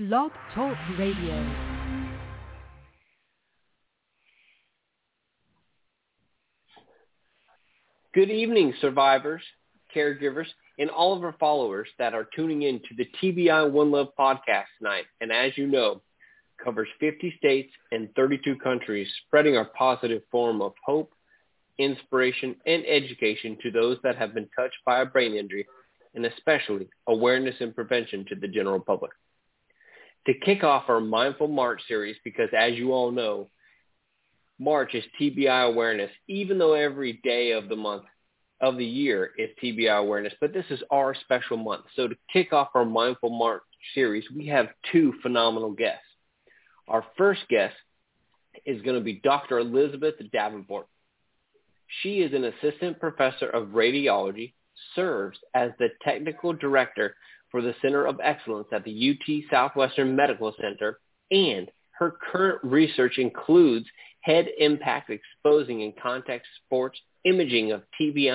Blog Talk Radio. Good evening, survivors, caregivers, and all of our followers that are tuning in to the TBI One Love podcast tonight. And as you know, covers 50 states and 32 countries, spreading our positive form of hope, inspiration, and education to those that have been touched by a brain injury, and especially awareness and prevention to the general public. To kick off our Mindful March series, because as you all know, March is TBI awareness, even though every day of the month of the year is TBI awareness, but this is our special month. So to kick off our Mindful March series, we have two phenomenal guests. Our first guest is going to be Dr. Elizabeth Davenport. She is an assistant professor of radiology, serves as the technical director for the Center of Excellence at the UT Southwestern Medical Center, and her current research includes head impact exposing in contact sports, imaging of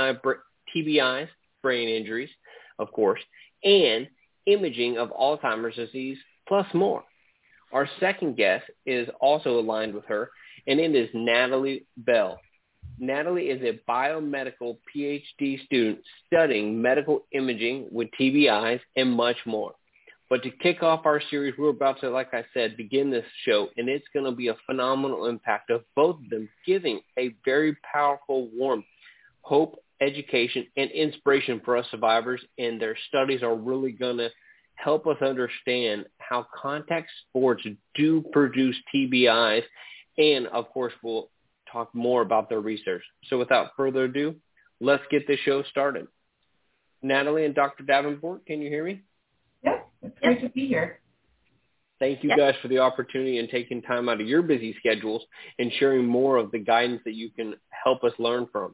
TBIs, brain injuries, of course, and imaging of Alzheimer's disease, plus more. Our second guest is also aligned with her, and it is Natalie Bell. Natalie is a biomedical PhD student studying medical imaging with TBIs and much more. But to kick off our series, we're about to, like I said, begin this show, and it's going to be a phenomenal impact of both of them giving a very powerful, warm hope, education, and inspiration for us survivors, and their studies are really going to help us understand how contact sports do produce TBIs, and, of course, we'll talk more about their research. So without further ado, let's get the show started. Natalie and Dr. Davenport, can you hear me? Yes, it's great to be here. Thank you guys for the opportunity and taking time out of your busy schedules and sharing more of the guidance that you can help us learn from.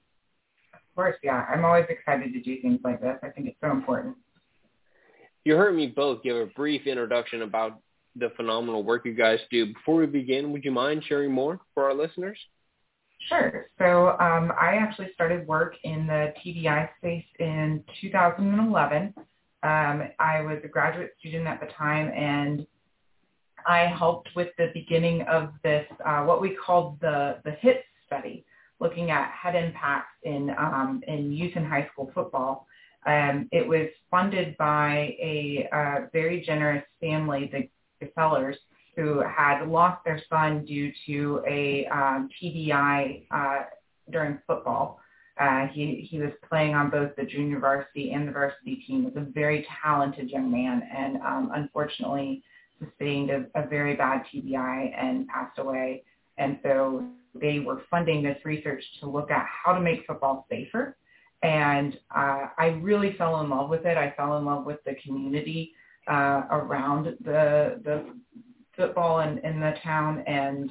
Of course, yeah. I'm always excited to do things like this. I think it's so important. You heard me both give a brief introduction about the phenomenal work you guys do. Before we begin, would you mind sharing more for our listeners? Sure. So I actually started work in the TBI space in 2011. I was a graduate student at the time, and I helped with the beginning of this, what we called the HIT study, looking at head impacts in youth and high school football. It was funded by a very generous family, the Sellers, who had lost their son due to a TBI during football. He was playing on both the junior varsity and the varsity team. He was a very talented young man, and unfortunately sustained a very bad TBI and passed away. And so they were funding this research to look at how to make football safer. And I really fell in love with it. I fell in love with the community around the football in the town, and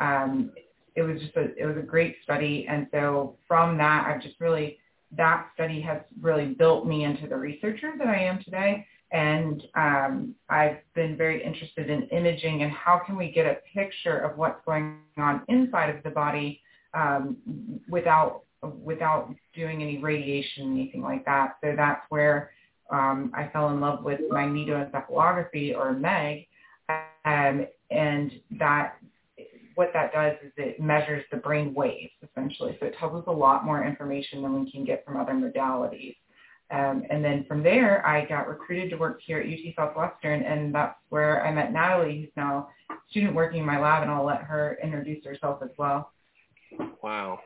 it was a great study. And so from that, that study has really built me into the researcher that I am today. And I've been very interested in imaging and how can we get a picture of what's going on inside of the body without doing any radiation, anything like that. So that's where I fell in love with magnetoencephalography, or MEG, and that what that does is it measures the brain waves, essentially. So it tells us a lot more information than we can get from other modalities. And then from there, I got recruited to work here at UT Southwestern, and that's where I met Natalie, who's now a student working in my lab, and I'll let her introduce herself as well. Wow.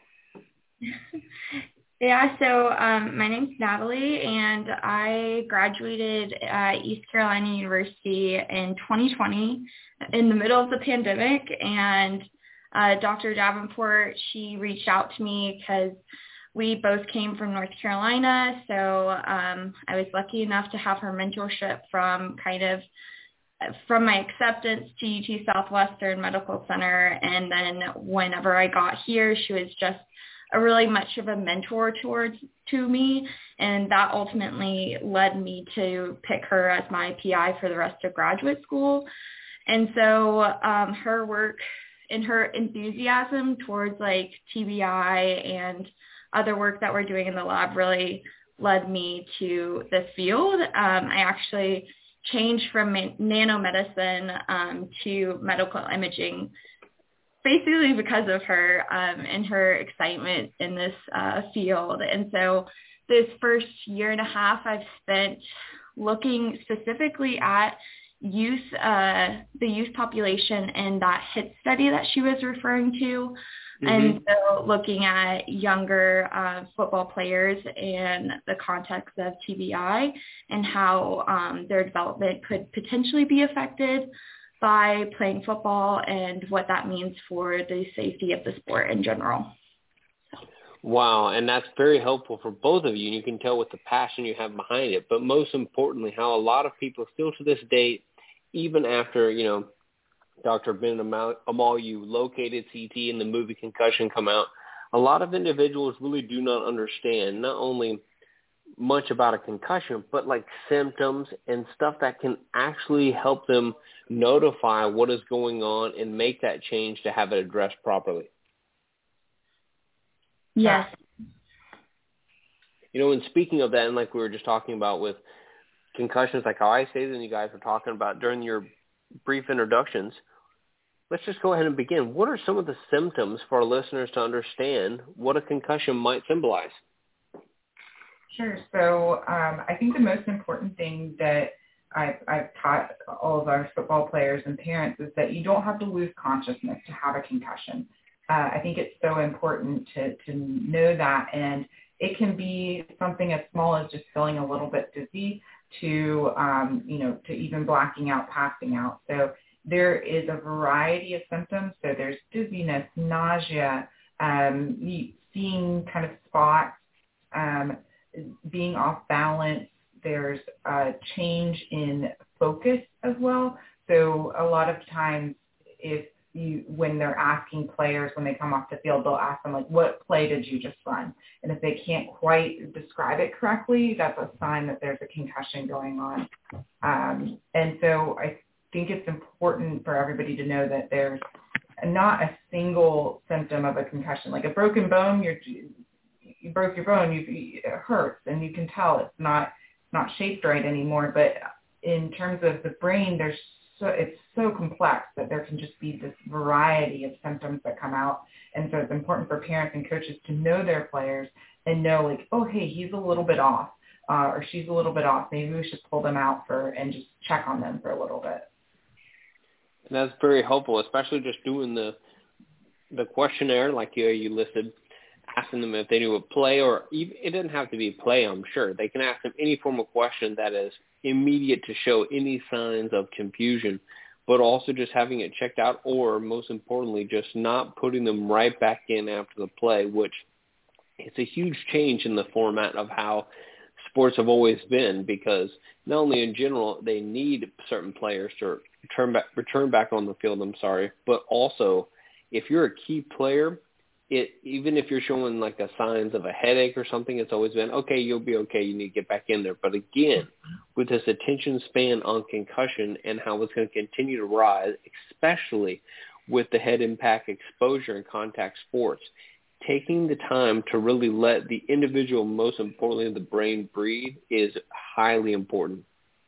Yeah, so my name's Natalie, and I graduated at East Carolina University in 2020 in the middle of the pandemic, and Dr. Davenport, she reached out to me because we both came from North Carolina, so I was lucky enough to have her mentorship from my acceptance to UT Southwestern Medical Center, and then whenever I got here, she was just a really much of a mentor to me, and that ultimately led me to pick her as my PI for the rest of graduate school. And so her work and her enthusiasm towards like TBI and other work that we're doing in the lab really led me to this field. I actually change from nanomedicine to medical imaging, basically because of her and her excitement in this field. And so this first year and a half I've spent looking specifically at the youth population and that HIT study that she was referring to. Mm-hmm. And so looking at younger football players in the context of TBI and how their development could potentially be affected by playing football and what that means for the safety of the sport in general. Wow, and that's very helpful for both of you, and you can tell with the passion you have behind it, but most importantly, how a lot of people still to this day, even after, Dr. Ben Amal, you located CT and the movie Concussion come out, a lot of individuals really do not understand not only much about a concussion, but like symptoms and stuff that can actually help them notify what is going on and make that change to have it addressed properly. Yes. And speaking of that, and like we were just talking about with concussions, like how I stated and you guys were talking about during your brief introductions, let's just go ahead and begin. What are some of the symptoms for our listeners to understand what a concussion might symbolize? Sure. So I think the most important thing that I've taught all of our football players and parents is that you don't have to lose consciousness to have a concussion. I think it's so important to know that, and it can be something as small as just feeling a little bit dizzy to even blacking out, passing out. So there is a variety of symptoms. So there's dizziness, nausea, seeing kind of spots, being off balance. There's a change in focus as well. So a lot of times when they're asking players when they come off the field, they'll ask them, like, what play did you just run? And if they can't quite describe it correctly, that's a sign that there's a concussion going on. And so I think it's important for everybody to know that there's not a single symptom of a concussion. Like a broken bone, you broke your bone, it hurts, and you can tell it's not shaped right anymore. But in terms of the brain, it's so complex that there can just be this variety of symptoms that come out. And so it's important for parents and coaches to know their players and know, like, oh, hey, he's a little bit off, or she's a little bit off. Maybe we should pull them out and just check on them for a little bit. And that's very helpful, especially just doing the questionnaire like you listed, asking them if they knew a play, or even, it doesn't have to be a play, I'm sure. They can ask them any form of question that is immediate to show any signs of confusion, but also just having it checked out, or most importantly, just not putting them right back in after the play, which is a huge change in the format of how sports have always been, because not only in general they need certain players to return back on the field, but also if you're a key player, even if you're showing like a signs of a headache or something, it's always been, okay, you'll be okay, you need to get back in there. But again, with this attention span on concussion and how it's going to continue to rise, especially with the head impact exposure in contact sports, taking the time to really let the individual, most importantly the brain, breathe is highly important.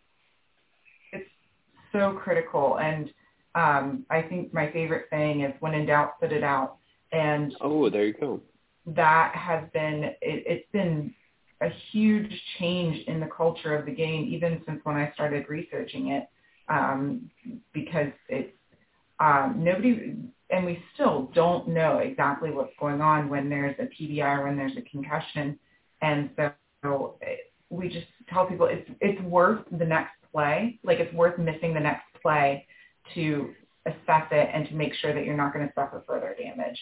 It's so critical. And I think my favorite saying is, when in doubt, sit it out. And there you go. That has been, it's been a huge change in the culture of the game, even since when I started researching it, because it's nobody, and we still don't know exactly what's going on when there's a TBI or when there's a concussion. And so we just tell people it's worth the next play, like it's worth missing the next play to assess it and to make sure that you're not going to suffer further damage.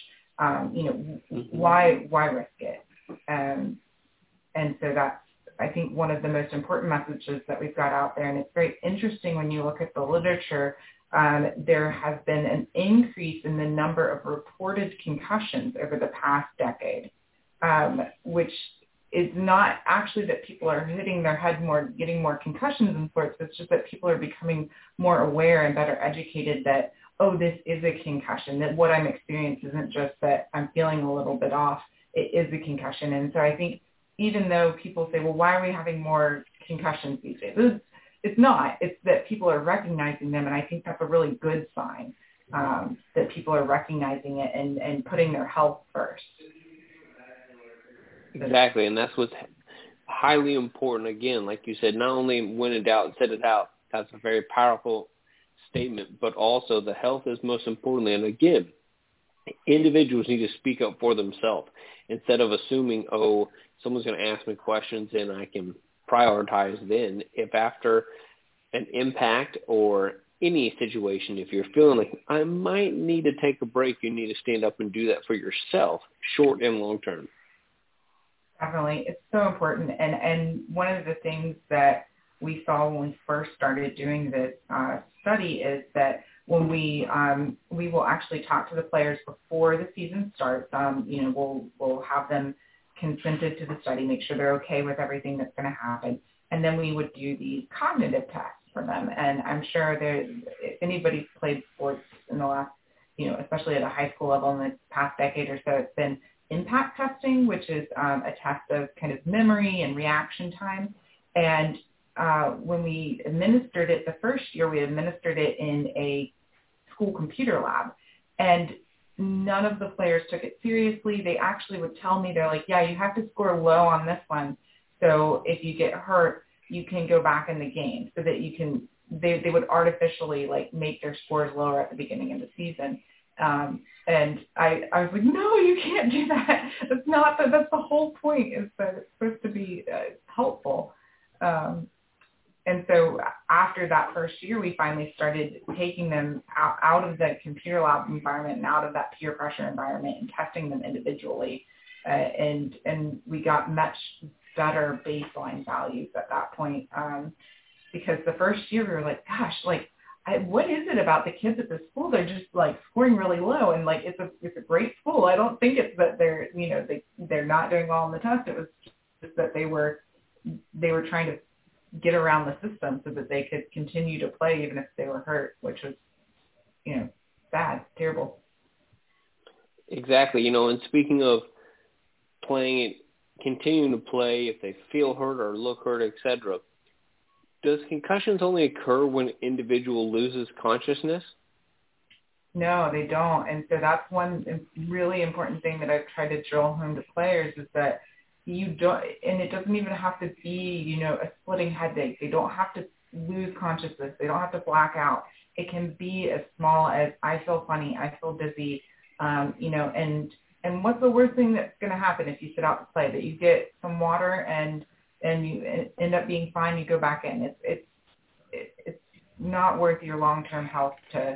Why risk it? And so that's, I think, one of the most important messages that we've got out there. And it's very interesting when you look at the literature, there has been an increase in the number of reported concussions over the past decade, which is not actually that people are hitting their head more, getting more concussions in sports. It's just that people are becoming more aware and better educated that, oh, this is a concussion, that what I'm experiencing isn't just that I'm feeling a little bit off. It is a concussion. And so I think even though people say, well, why are we having more concussions these days? it's not. It's that people are recognizing them, and I think that's a really good sign, that people are recognizing it and putting their health first. Exactly, and that's what's highly important. Again, like you said, not only when in doubt, said it out. That's a very powerful statement, but also the health is most importantly. And again, individuals need to speak up for themselves instead of assuming, oh, someone's going to ask me questions and I can prioritize then. If after an impact or any situation, if you're feeling like I might need to take a break, you need to stand up and do that for yourself, short and long term. Definitely. It's so important. And one of the things that we saw when we first started doing this study is that when we will actually talk to the players before the season starts. We'll have them consented to the study, make sure they're okay with everything that's going to happen. And then we would do these cognitive tests for them. And I'm sure if anybody's played sports in the last, especially at a high school level in the past decade or so, it's been impact testing, which is a test of kind of memory and reaction time. And when we administered it the first year, we administered it in a school computer lab. And none of the players took it seriously. They actually would tell me, they're like, yeah, you have to score low on this one. So if you get hurt, you can go back in the game, so that you can, they would artificially like make their scores lower at the beginning of the season. And I was like, no, you can't do that. That's the whole point, is that it's supposed to be helpful. And so after that first year, we finally started taking them out of the computer lab environment and out of that peer pressure environment and testing them individually. And we got much better baseline values at that point. Because the first year we were like, gosh, like, what is it about the kids at this school? They're just like scoring really low, and like it's a great school. I don't think it's that they're not doing well on the test. It was just that they were trying to get around the system so that they could continue to play even if they were hurt, which was sad, terrible. Exactly. And speaking of playing, continuing to play if they feel hurt or look hurt, etc. Does concussions only occur when an individual loses consciousness? No, they don't. And so that's one really important thing that I've tried to drill home to players, is that you don't, and it doesn't even have to be, a splitting headache. They don't have to lose consciousness. They don't have to black out. It can be as small as, I feel funny, I feel dizzy, and what's the worst thing that's going to happen if you sit out to play? That you get some water and you end up being fine, you go back in. It's not worth your long-term health to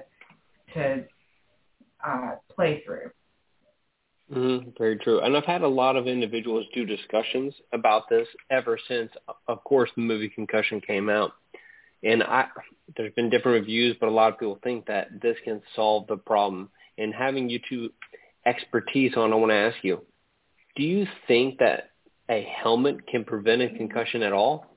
play through. Mm-hmm. Very true. And I've had a lot of individuals do discussions about this ever since, of course, the movie Concussion came out. And there's been different reviews, but a lot of people think that this can solve the problem. And having you two expertise on, I want to ask you, do you think that a helmet can prevent a concussion at all?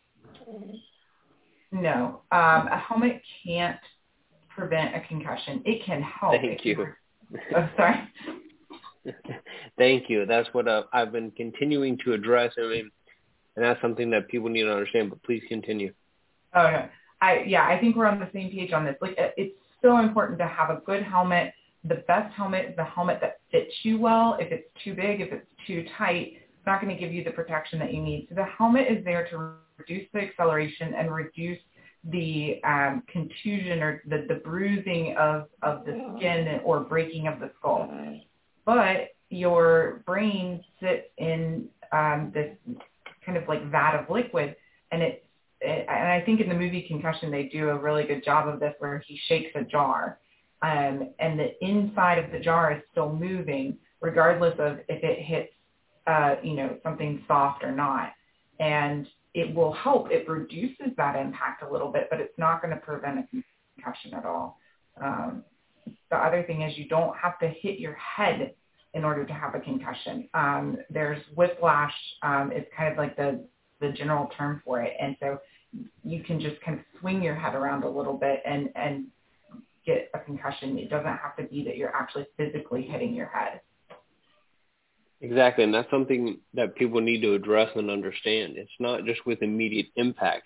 No. A helmet can't prevent a concussion. It can help. Thank you. Oh, sorry. Thank you. That's what I've been continuing to address. And that's something that people need to understand, but please continue. Oh, no. I think we're on the same page on this. Like, it's so important to have a good helmet. The best helmet is the helmet that fits you well. If it's too big, if it's too tight, it's not going to give you the protection that you need. So the helmet is there to reduce the acceleration and reduce the contusion or the bruising of the skin or breaking of the skull. But your brain sits in this kind of like vat of liquid, and and I think in the movie Concussion they do a really good job of this, where he shakes a jar, and the inside of the jar is still moving regardless of if it hits something soft or not. And it will help. It reduces that impact a little bit, but it's not going to prevent a concussion at all. The other thing is you don't have to hit your head in order to have a concussion. There's whiplash. It's kind of like the general term for it. And so you can just kind of swing your head around a little bit and get a concussion. It doesn't have to be that you're actually physically hitting your head. Exactly, and that's something that people need to address and understand. It's not just with immediate impact,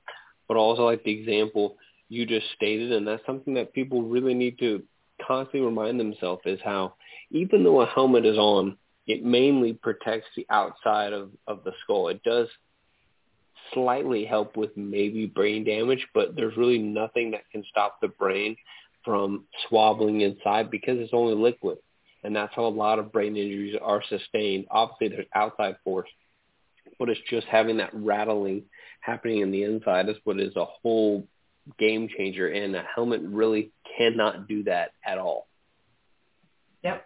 but also like the example you just stated, and that's something that people really need to constantly remind themselves is how even though a helmet is on, it mainly protects the outside of the skull. It does slightly help with maybe brain damage, but there's really nothing that can stop the brain from swabbling inside because it's only liquid. And that's how a lot of brain injuries are sustained. Obviously, there's outside force, but it's just having that rattling happening in the inside is what is a whole game changer, and a helmet really cannot do that at all. Yep,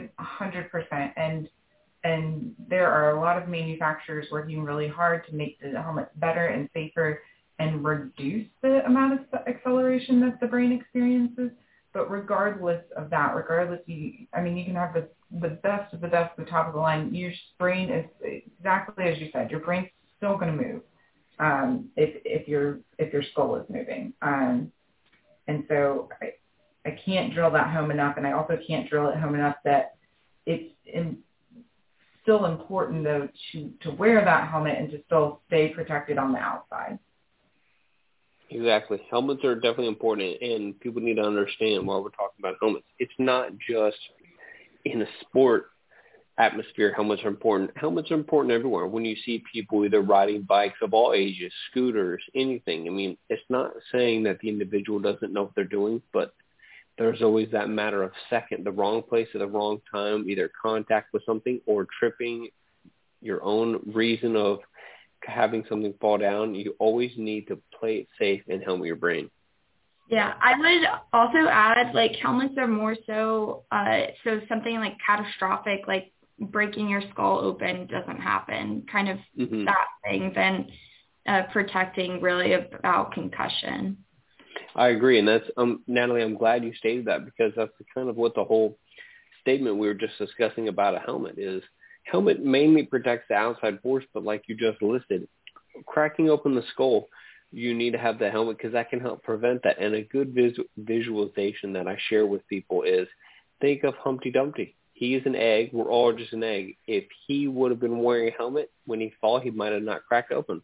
100%. And there are a lot of manufacturers working really hard to make the helmets better and safer and reduce the amount of acceleration that the brain experiences. But regardless of that, you can have the best of the best, the top of the line. Your brain is exactly as you said. Your brain's still going to move if your skull is moving. And so I can't drill that home enough, and I also can't drill it home enough that it's still important though to wear that helmet and to still stay protected on the outside. Exactly. Helmets are definitely important, and people need to understand why we're talking about helmets. It's not just in a sport atmosphere helmets are important. Helmets are important everywhere. When you see people either riding bikes of all ages, scooters, anything, I mean, it's not saying that the individual doesn't know what they're doing, but there's always that matter of second, the wrong place at the wrong time, either contact with something or tripping, your own reason of having something fall down. You always need to play it safe and helmet your brain. Yeah, I would also add, like, helmets are more so something like catastrophic, like breaking your skull open doesn't happen, kind of that thing, than protecting really about concussion. I agree, and that's Natalie, I'm glad you stated that, because that's kind of what the whole statement we were just discussing about a helmet is. Helmet mainly protects the outside force, but like you just listed, cracking open the skull, you need to have the helmet because that can help prevent that. And a good visualization that I share with people is think of Humpty Dumpty. He is an egg. We're all just an egg. If he would have been wearing a helmet, when he fall, he might have not cracked open.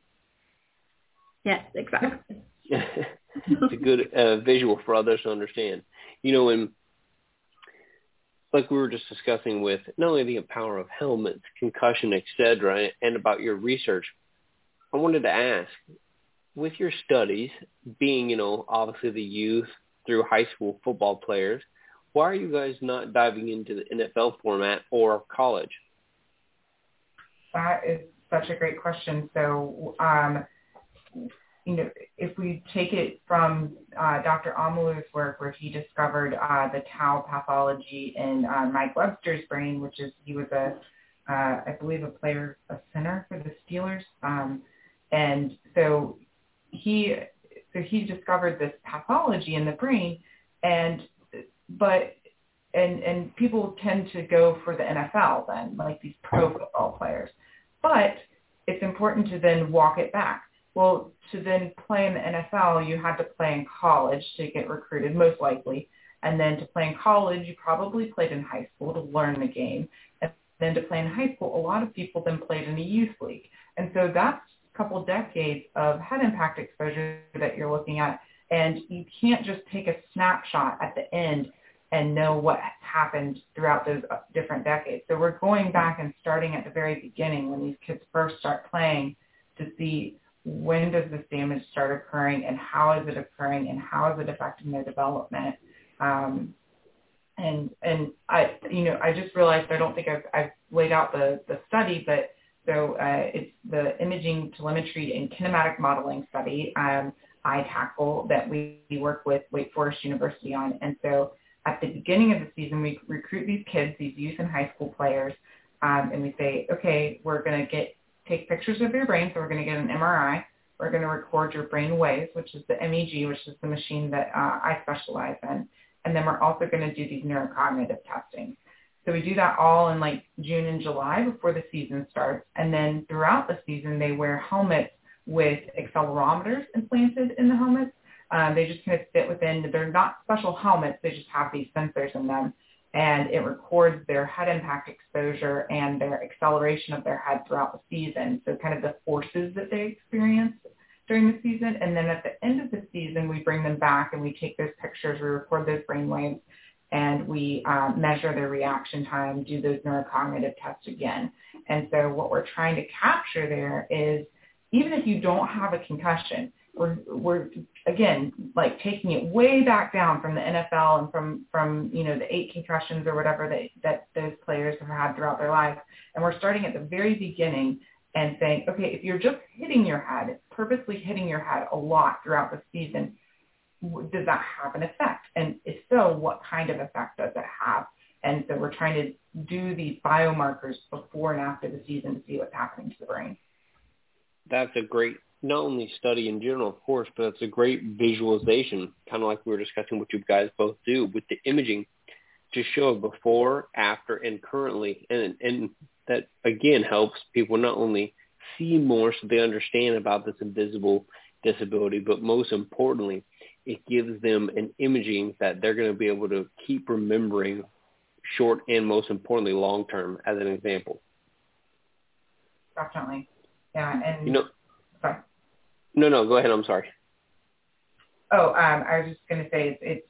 Yes, exactly. It's a good visual for others to understand. And like we were just discussing with not only the power of helmets, concussion, etc., and about your research, I wanted to ask, with your studies being, obviously the youth through high school football players, why are you guys not diving into the NFL format or college? That is such a great question. So, if we take it from Dr. Amalu's work where he discovered the tau pathology in Mike Webster's brain, he was I believe a center for the Steelers. And so he discovered this pathology in the brain, and people tend to go for the NFL then, like these pro football players. But it's important to then walk it back. Well, to then play in the NFL, you had to play in college to get recruited, most likely. And then to play in college, you probably played in high school to learn the game. And then to play in high school, a lot of people then played in a youth league. And so that's a couple decades of head impact exposure that you're looking at. And you can't just take a snapshot at the end and know what happened throughout those different decades. So we're going back and starting at the very beginning when these kids first start playing to see when does this damage start occurring and how is it occurring and how is it affecting their development. And I just realized I don't think I've laid out the study, but so it's the imaging, telemetry, and kinematic modeling study, ITACL, that we work with Wake Forest University on. And so at the beginning of the season, we recruit these kids, these youth and high school players, and we say, okay, we're going to take pictures of your brain, so we're going to get an MRI. We're going to record your brain waves, which is the MEG, which is the machine that I specialize in. And then we're also going to do these neurocognitive testing. So we do that all in like June and July before the season starts. And then throughout the season, they wear helmets with accelerometers implanted in the helmets. They just kind of fit within, they're not special helmets, they just have these sensors in them. And it records their head impact exposure and their acceleration of their head throughout the season. So kind of the forces that they experience during the season. And then at the end of the season, we bring them back and we take those pictures, we record those brain waves, and we measure their reaction time, do those neurocognitive tests again. And so what we're trying to capture there is, even if you don't have a concussion, we're again, like taking it way back down from the NFL and from the 8 concussions or whatever that those players have had throughout their life. And we're starting at the very beginning and saying, okay, if you're just hitting your head, purposely hitting your head a lot throughout the season, does that have an effect? And if so, what kind of effect does it have? And so we're trying to do these biomarkers before and after the season to see what's happening to the brain. That's a great, not only study in general, of course, but it's a great visualization, kind of like we were discussing what you guys both do with the imaging, to show before, after, and currently. And that, again, helps people not only see more so they understand about this invisible disability, but most importantly, it gives them an imaging that they're going to be able to keep remembering short and, most importantly, long term, as an example. Definitely. Yeah, and sorry. No, go ahead. I'm sorry. Oh, I was just going to say it's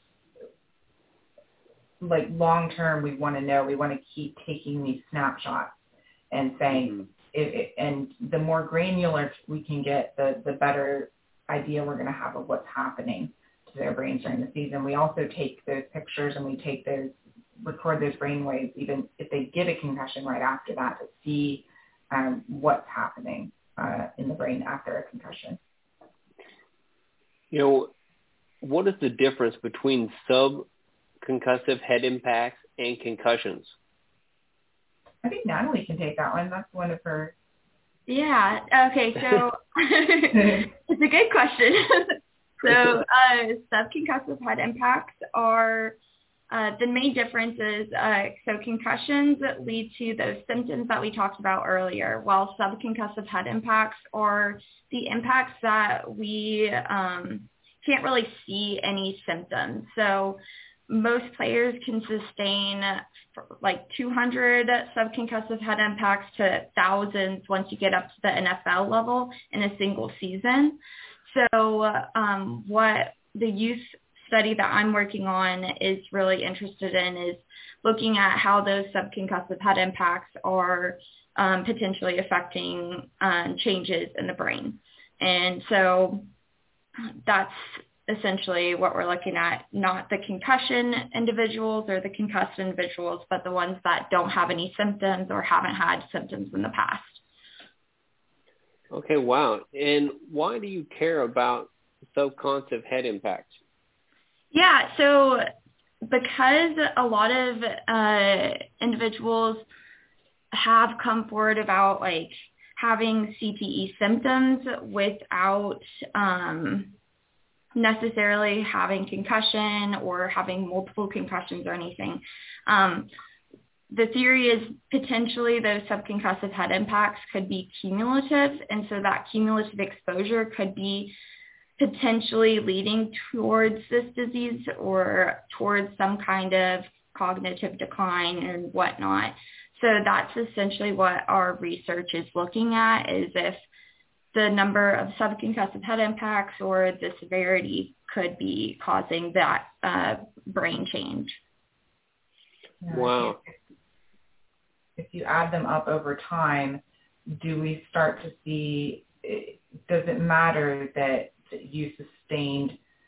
like long term. We want to keep taking these snapshots and saying, and the more granular we can get, the better idea we're going to have of what's happening to their brains during the season. We also take those pictures and we record those brain waves, even if they get a concussion right after that, to see what's happening in the brain after a concussion. What is the difference between subconcussive head impacts and concussions? I think Natalie can take that one. That's one of her. Yeah. Okay. So it's a good question. So subconcussive head impacts are the main difference is, so concussions lead to those symptoms that we talked about earlier, while subconcussive head impacts are the impacts that we can't really see any symptoms. So most players can sustain like 200 subconcussive head impacts to thousands once you get up to the NFL level in a single season. So what the youth study that I'm working on is really interested in is looking at how those subconcussive head impacts are potentially affecting changes in the brain. And so that's essentially what we're looking at, not the concussion individuals or the concussed individuals, but the ones that don't have any symptoms or haven't had symptoms in the past. Okay, wow. And why do you care about subconcussive head impacts? Yeah, so because a lot of individuals have come forward about like having CTE symptoms without necessarily having concussion or having multiple concussions or anything. The theory is potentially those subconcussive head impacts could be cumulative, and so that cumulative exposure could be potentially leading towards this disease or towards some kind of cognitive decline and whatnot. So that's essentially what our research is looking at, is if the number of subconcussive head impacts or the severity could be causing that brain change. Wow. If you add them up over time, do we start to see, does it matter that you sustained,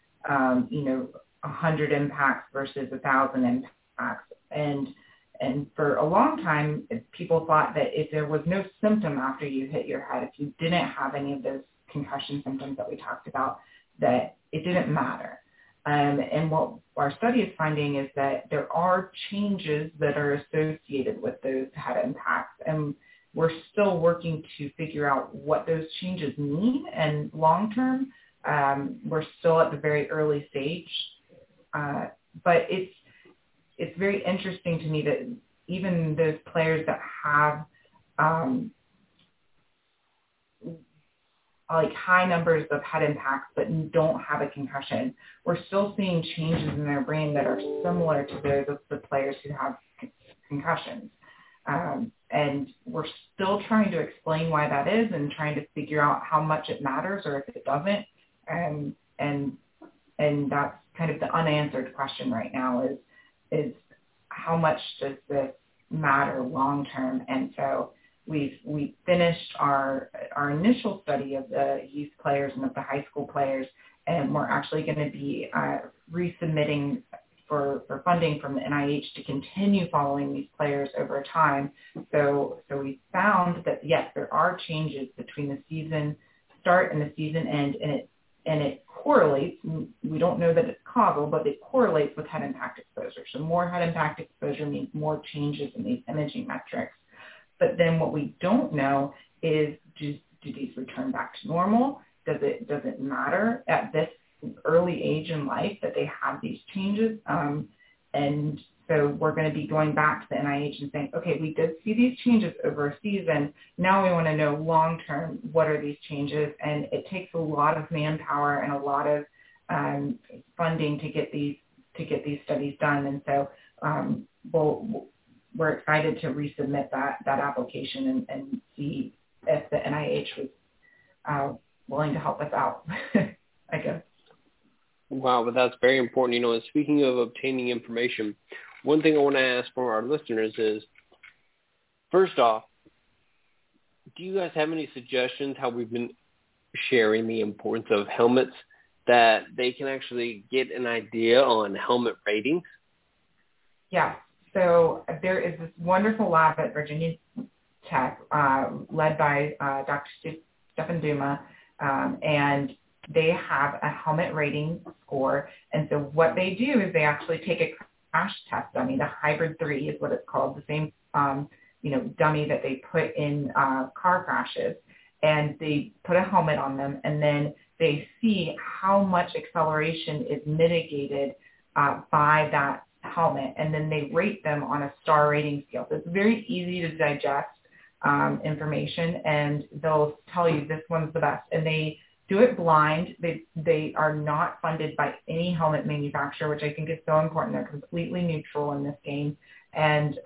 100 impacts versus 1,000 impacts? And for a long time, people thought that if there was no symptom after you hit your head, if you didn't have any of those concussion symptoms that we talked about, that it didn't matter. And what our study is finding is that there are changes that are associated with those head impacts. And we're still working to figure out what those changes mean. And long term, we're still at the very early stage. But it's very interesting to me that even those players that have like high numbers of head impacts but don't have a concussion, we're still seeing changes in their brain that are similar to those of the players who have concussions. And and we're still trying to explain why that is and trying to figure out how much it matters or if it doesn't. And that's kind of the unanswered question right now is how much does this matter long term? And so we finished our initial study of the youth players and of the high school players, and we're actually going to be resubmitting for funding from the NIH to continue following these players over time. So we found that, yes, there are changes between the season start and the season end, and it correlates. We don't know that it's causal, but it correlates with head impact exposure. So more head impact exposure means more changes in these imaging metrics. But then what we don't know is, do these return back to normal? Does it matter at this early age in life that they have these changes? And so we're going to be going back to the NIH and saying, okay, we did see these changes over a season. Now we want to know long term, what are these changes? And it takes a lot of manpower and a lot of funding to get these studies done. And so we're excited to resubmit that application and see if the NIH was willing to help us out, I guess. Wow, but that's very important. And speaking of obtaining information, one thing I want to ask for our listeners is, first off, do you guys have any suggestions how we've been sharing the importance of helmets, that they can actually get an idea on helmet ratings? Yeah. So there is this wonderful lab at Virginia Tech led by Dr. Stefan Duma, and they have a helmet rating score. And so what they do is they actually take a crash test dummy. The Hybrid 3 is what it's called, the same dummy that they put in car crashes. And they put a helmet on them, and then they see how much acceleration is mitigated by that helmet, and then they rate them on a star rating scale. So it's very easy to digest information, and they'll tell you this one's the best. And they do it blind. They are not funded by any helmet manufacturer, which I think is so important. They're completely neutral in this game, and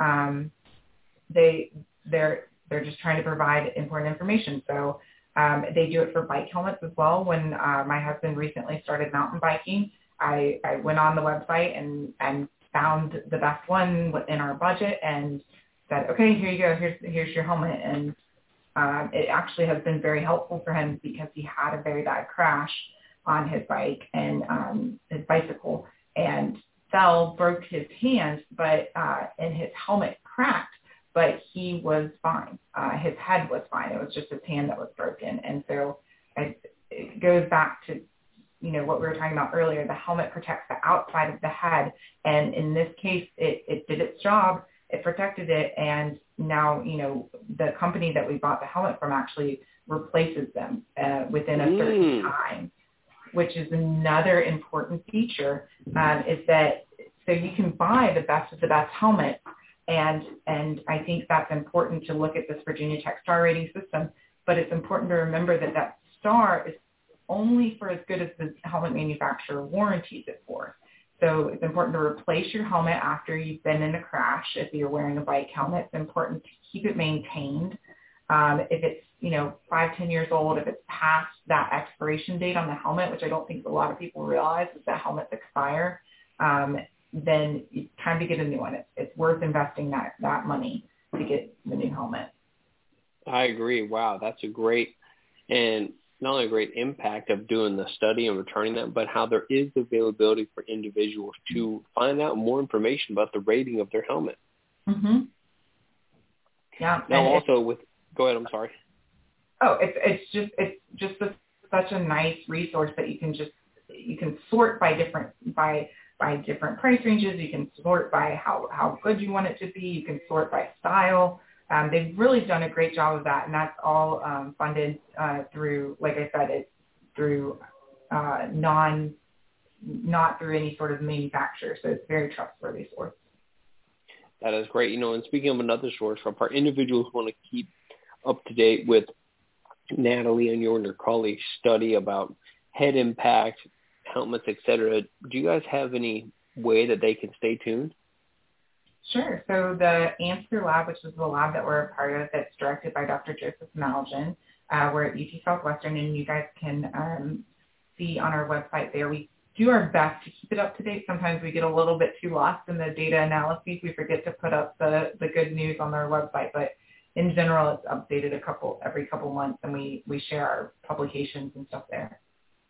they're just trying to provide important information. So they do it for bike helmets as well. When my husband recently started mountain biking, I went on the website and found the best one in our budget and said, okay, here you go. Here's your helmet. And it actually has been very helpful for him because he had a very bad crash on his bike and his bicycle and broke his hand, and his helmet cracked, but he was fine. His head was fine. It was just his hand that was broken. And so it goes back to what we were talking about earlier. The helmet protects the outside of the head. And in this case, it did its job. It protected it. And now, the company that we bought the helmet from actually replaces them within a certain time, which is another important feature, is that so you can buy the best of the best helmet. And I think that's important to look at this Virginia Tech star rating system. But it's important to remember that star is only for as good as the helmet manufacturer warranties it for. So it's important to replace your helmet after you've been in a crash. If you're wearing a bike helmet, it's important to keep it maintained. If it's, 5-10 years old, if it's past that expiration date on the helmet, which I don't think a lot of people realize is that helmets expire, then it's time to get a new one. It's worth investing that money to get the new helmet. I agree. Wow, that's a great, and not only a great impact of doing the study and returning that, but how there is availability for individuals to find out more information about the rating of their helmet. Mm-hmm. Yeah. Now also go ahead, I'm sorry. Oh, it's just such a nice resource that you can sort by different price ranges. You can sort by how good you want it to be. You can sort by style. They've really done a great job of that, and that's all funded through, like I said, it's through not through any sort of manufacturer, so it's a very trustworthy source. That is great. And speaking of another source, if our individuals want to keep up to date with Natalie and your colleagues' study about head impact, helmets, etc., do you guys have any way that they can stay tuned? Sure. So the Answer Lab, which is the lab that we're a part of, that's directed by Dr. Joseph Malgin, we're at UT Southwestern, and you guys can see on our website there. We do our best to keep it up to date. Sometimes we get a little bit too lost in the data analyses. We forget to put up the good news on our website, but in general, it's updated every couple months, and we share our publications and stuff there.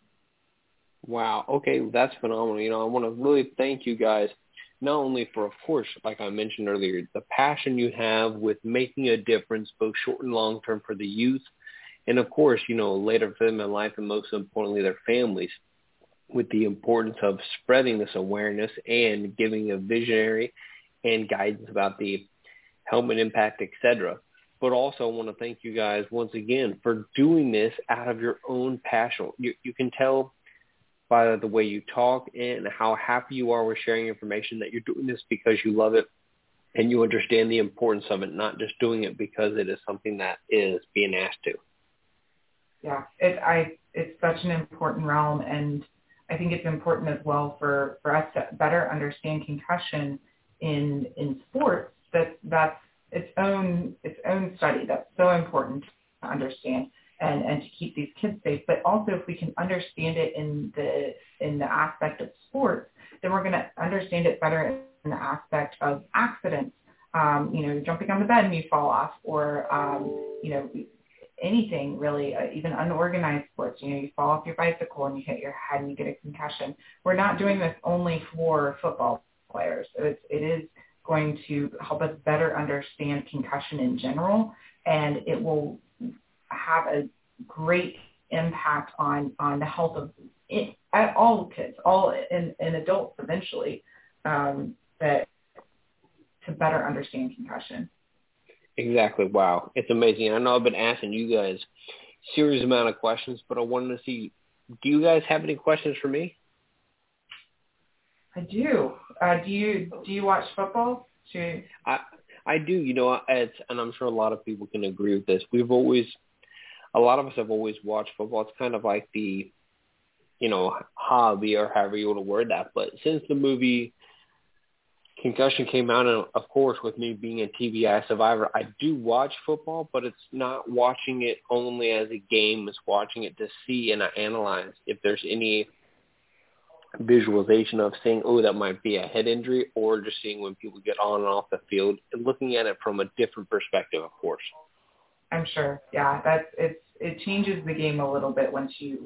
Wow. Okay, that's phenomenal. I want to really thank you guys, not only for, of course, like I mentioned earlier, the passion you have with making a difference, both short and long term for the youth, and of course, later for them in life, and most importantly, their families, with the importance of spreading this awareness and giving a visionary and guidance about the helmet impact, etc. But also I want to thank you guys once again for doing this out of your own passion. You can tell by the way you talk and how happy you are with sharing information that you're doing this because you love it and you understand the importance of it, not just doing it because it is something that is being asked to. Yeah, it's such an important realm, and I think it's important as well for us to better understand concussion in sports. That's its own study. That's so important to understand and to keep these kids safe. But also, if we can understand it in the aspect of sports, then we're going to understand it better in the aspect of accidents. Jumping on the bed and you fall off, or anything really, even unorganized sports. You fall off your bicycle and you hit your head and you get a concussion. We're not doing this only for football players. It is going to help us better understand concussion in general, and it will have a great impact on the health of all kids, and adults eventually, that to better understand concussion. Exactly. Wow. It's amazing. I know I've been asking you guys a serious amount of questions, but I wanted to see, do you guys have any questions for me? I do. Do you watch football? I do. And I'm sure a lot of people can agree with this. A lot of us have always watched football. It's kind of like the, hobby, or however you want to word that. But since the movie Concussion came out, and of course, with me being a TBI survivor, I do watch football, but it's not watching it only as a game. It's watching it to see and analyze if there's any visualization of saying, oh, that might be a head injury, or just seeing when people get on and off the field and looking at it from a different perspective, of course. I'm sure. Yeah, it changes the game a little bit once you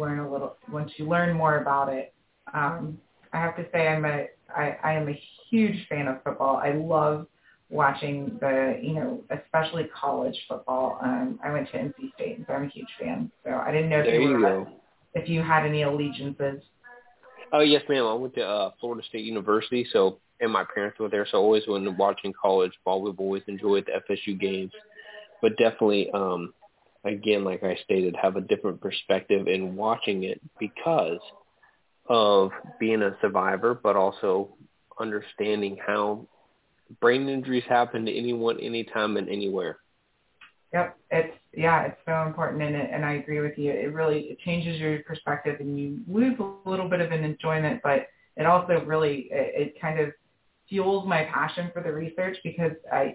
learn more about it. I have to say I am a huge fan of football. I love watching especially college football. I went to NC State, so I'm a huge fan. So I didn't know if you had any allegiances. Oh, yes, ma'am. I went to Florida State University, and my parents were there, so always when watching college ball, we've always enjoyed the FSU games. But definitely, again, like I stated, have a different perspective in watching it because of being a survivor, but also understanding how brain injuries happen to anyone, anytime, and anywhere. Yep, it's so important, and I agree with you. It changes your perspective, and you lose a little bit of an enjoyment, but it also really it kind of fuels my passion for the research because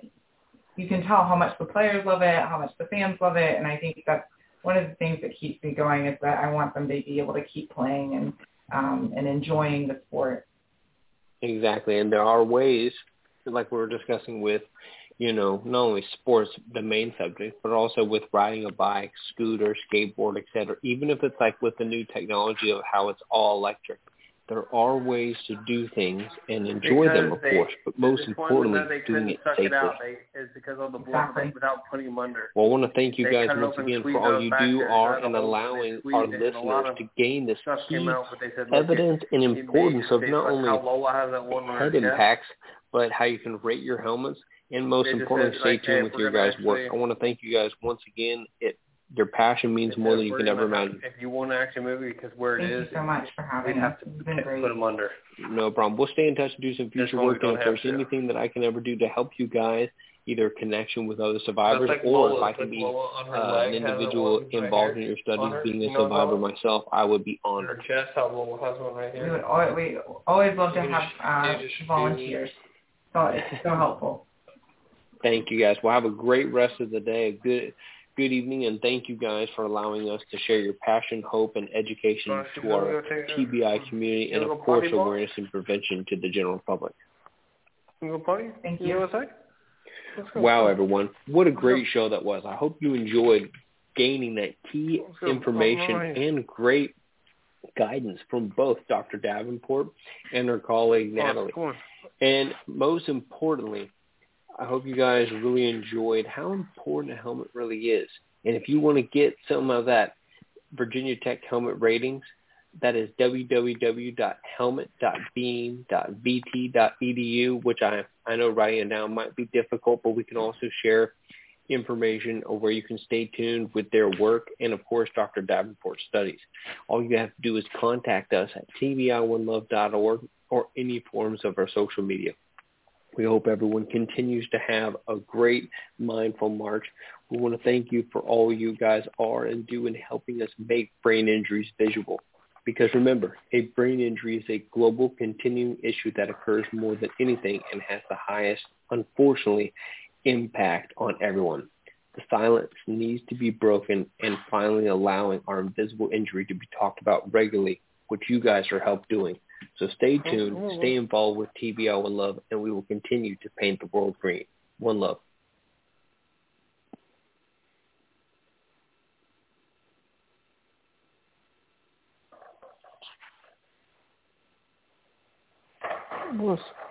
you can tell how much the players love it, how much the fans love it, and I think that's one of the things that keeps me going is that I want them to be able to keep playing and enjoying the sport. Exactly, and there are ways, like we were discussing with, not only sports, the main subject, but also with riding a bike, scooter, skateboard, etc. Even if it's like with the new technology of how it's all electric, there are ways to do things and enjoy them, of course, but most importantly, doing it safely. Is because of the blood without putting them under. Well, I want to thank you guys once again for all you do and allowing our listeners to gain this key evidence and importance of not only head impacts, but how you can rate your helmets, and most importantly, stay tuned with your guys' work. I want to thank you guys once again. Your passion means more than you can ever imagine. If you want to actually move it, because where it is, thank you so much for having we'd have to put them under. No problem. We'll stay in touch and do some future work. And if there's anything that I can ever do to help you guys, either connection with other survivors or if I can be an individual involved in your studies, being a survivor myself, I would be honored. Her chest, how Lola has one right here. We always love to have volunteers. So it's so helpful. Thank you, guys. Well, have a great rest of the day. Good evening, and thank you guys for allowing us to share your passion, hope, and education to our TBI community, and of course, awareness and prevention to the general public. Thank you. Wow, everyone. What a great show that was. I hope you enjoyed gaining that key information and great guidance from both Dr. Davenport and her colleague, Natalie. And most importantly, I hope you guys really enjoyed how important a helmet really is. And if you want to get some of that Virginia Tech helmet ratings, that is www.helmet.beam.vt.edu, which I know right now might be difficult, but we can also share information of where you can stay tuned with their work and, of course, Dr. Davenport's studies. All you have to do is contact us at tbi1love.org or any forms of our social media. We hope everyone continues to have a great mindful March. We want to thank you for all you guys are and do in helping us make brain injuries visual. Because remember, a brain injury is a global continuing issue that occurs more than anything and has the highest, unfortunately, impact on everyone. The silence needs to be broken and finally allowing our invisible injury to be talked about regularly, which you guys are help doing. So stay tuned, stay involved with TBI One Love, and we will continue to paint the world green. One love. Yes.